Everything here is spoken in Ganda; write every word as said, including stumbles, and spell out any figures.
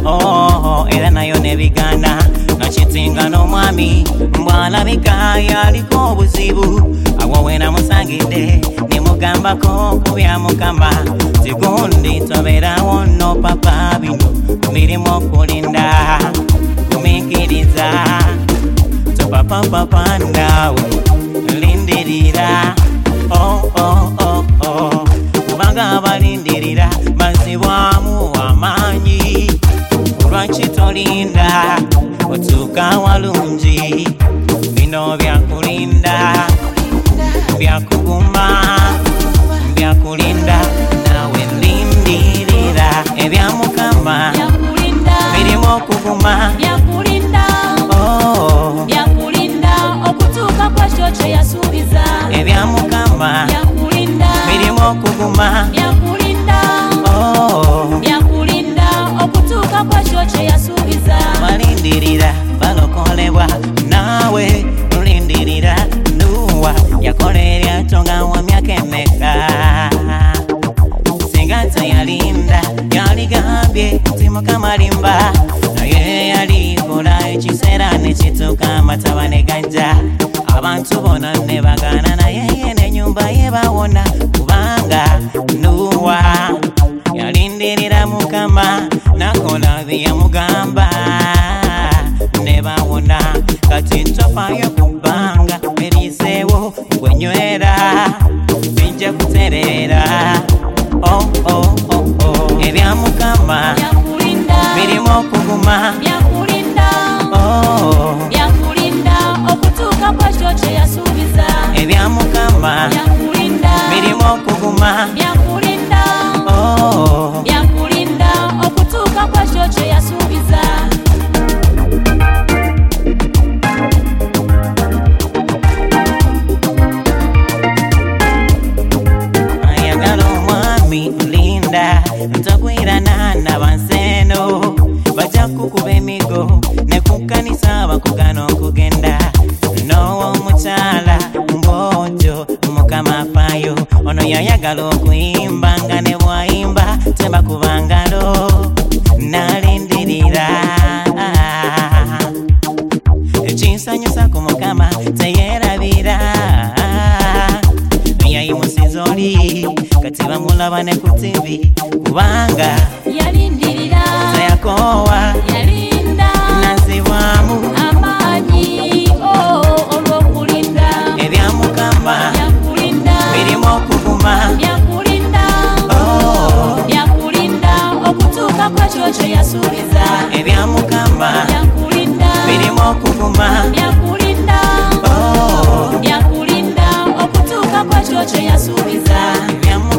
oh era nayo nebigana nachitinga no mwami mbwala bikaya aliko obuzibu awo wena musangide ni mugamba ko kubya mukama tigundi tobera wono papa bino mirimo kulinda kumikiriza to papa papa ndawe lindirira oh oh oh oh kubanga balindirira bazibwamu amanyi lwakitolinda otuka walungi bino byakulinda byakuguma byakulinda nawe lindirira ebyamukama birimo kuguma byakulinda oh byakulinda okutuuka kwa kyo yasuubiza ebyamukama byakulinda birimo kuguma byakulinda oh byakulinda okutuuka kwa kyo yasuubiza balindirira balokolebwa nawe tulindirira nuwa yakolerya tonga wa myaka emeka singa tayalinda yaligambye timukama limba naye yalikola ekiseera nekituuka amataba ne gajja abantu bona ne bagana naye yene nyumba ye bawona kubanga nuwa yalindirira mukama nakola byeyamugamba ne bawona kati ntofayo kubanga eriseewo gwenywera bijja kutereera oh oh oh oh ebyamukama byakulinda birimo okuguma byakulinda oh byakulinda okutuuka kwa kyo yasuubiza ebyamukama byakulinda birimo okuguma byakulinda oh byakulinda okutuuka kwa kyo yasuubiza ayagala omwami linda ntagwirana n'abanseno bajja kukuba emigo ne kukanisa bakugana okugenda n'owomukyala mboojo mukama afayo ono yayagala okuyimba nga ne bwayimba tebakubangalo nalindirira ekinsanyusa ku mukama teyerabira yayimusiza oli kati bamulaba ne ku tivi kubanga yalindirira teyakoowa yalinda nazibwamu amaanyi olw'okulinda ebyamukama byakulinda birimo okuguma byakulinda oh byakulinda okutuuka kwa kyo yasuubiza ebyamukama byakulinda birimo okuguma byakulinda oh byakulinda okutuuka kwa kyo yasuubiza ebyamukama